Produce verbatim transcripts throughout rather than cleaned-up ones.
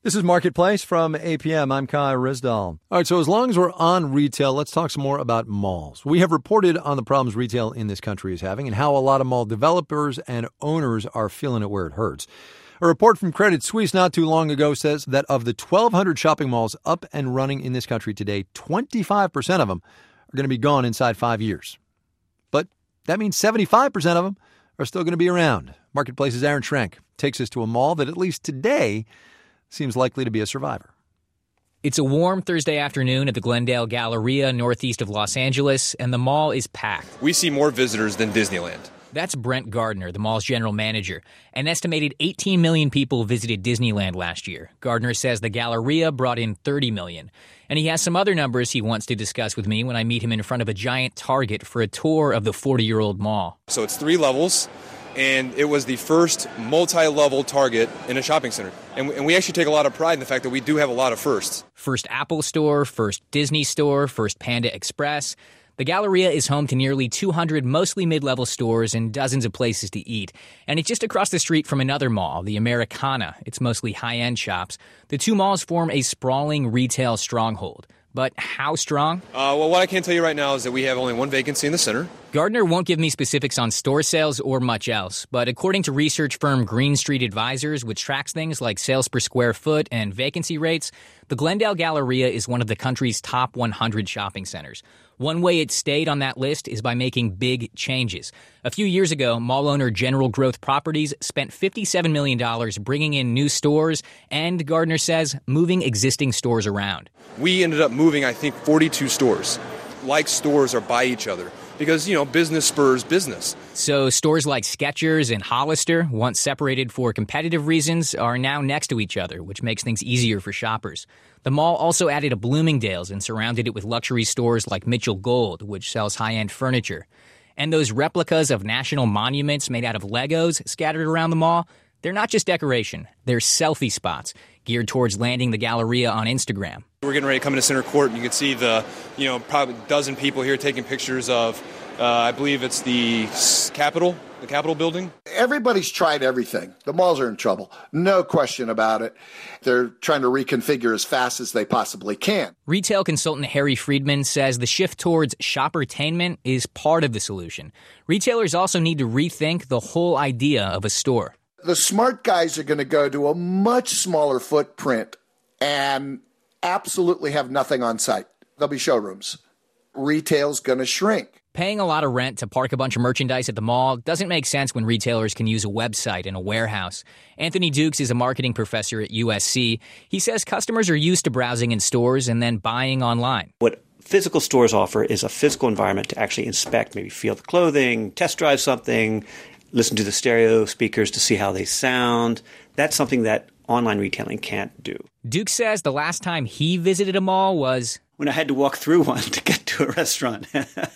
This is Marketplace from A P M. I'm Kai Rizdal. All right, so as long as we're on retail, let's talk some more about malls. We have reported on the problems retail in this country is having and how a lot of mall developers and owners are feeling it where it hurts. A report from Credit Suisse not too long ago says that of the twelve hundred shopping malls up and running in this country today, twenty-five percent of them are going to be gone inside five years. But that means seventy-five percent of them are still going to be around. Marketplace's Aaron Schrenk takes us to a mall that at least today seems likely to be a survivor. It's a warm Thursday afternoon at the Glendale Galleria northeast of Los Angeles, and the mall is packed. We see more visitors than Disneyland. That's Brent Gardner, the mall's general manager. An estimated eighteen million people visited Disneyland last year. Gardner says the Galleria brought in thirty million. And he has some other numbers he wants to discuss with me when I meet him in front of a giant Target for a tour of the forty-year-old mall. So it's three levels, and it was the first multi-level Target in a shopping center. And we, and we actually take a lot of pride in the fact that we do have a lot of firsts. First Apple store, first Disney store, first Panda Express. The Galleria is home to nearly two hundred mostly mid-level stores and dozens of places to eat. And it's just across the street from another mall, the Americana. It's mostly high-end shops. The two malls form a sprawling retail stronghold. But how strong? Uh, well, what I can tell you right now is that we have only one vacancy in the center. Gardner won't give me specifics on store sales or much else, but according to research firm Green Street Advisors, which tracks things like sales per square foot and vacancy rates, the Glendale Galleria is one of the country's top one hundred shopping centers. One way it stayed on that list is by making big changes. A few years ago, mall owner General Growth Properties spent fifty-seven million dollars bringing in new stores and, Gardner says, moving existing stores around. We ended up moving, I think, forty-two stores. Like stores are by each other because, you know, business spurs business. So stores like Skechers and Hollister, once separated for competitive reasons, are now next to each other, which makes things easier for shoppers. The mall also added a Bloomingdale's and surrounded it with luxury stores like Mitchell Gold, which sells high-end furniture. And those replicas of national monuments made out of Legos scattered around the mall, they're not just decoration. They're selfie spots geared towards landing the Galleria on Instagram. We're getting ready to come into center court, and you can see the, you know, probably a dozen people here taking pictures of, uh, I believe it's the Capitol, the Capitol building. Everybody's tried everything. The malls are in trouble. No question about it. They're trying to reconfigure as fast as they possibly can. Retail consultant Harry Friedman says the shift towards shoppertainment is part of the solution. Retailers also need to rethink the whole idea of a store. The smart guys are going to go to a much smaller footprint and absolutely have nothing on site. There'll be showrooms. Retail's going to shrink. Paying a lot of rent to park a bunch of merchandise at the mall doesn't make sense when retailers can use a website and a warehouse. Anthony Dukes is a marketing professor at U S C. He says customers are used to browsing in stores and then buying online. What physical stores offer is a physical environment to actually inspect, maybe feel the clothing, test drive something, listen to the stereo speakers to see how they sound. That's something that online retailing can't do. Duke says the last time he visited a mall was when I had to walk through one to get to a restaurant.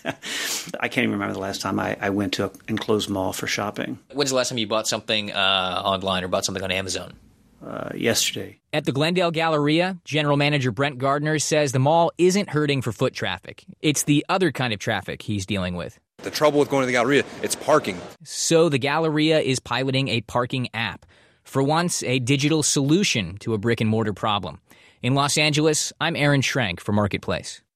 I can't even remember the last time I, I went to an enclosed mall for shopping. When's the last time you bought something uh, online or bought something on Amazon? Uh, yesterday. At the Glendale Galleria, General Manager Brent Gardner says the mall isn't hurting for foot traffic. It's the other kind of traffic he's dealing with. The trouble with going to the Galleria, it's parking. So the Galleria is piloting a parking app. For once, a digital solution to a brick-and-mortar problem. In Los Angeles, I'm Aaron Schrenk for Marketplace.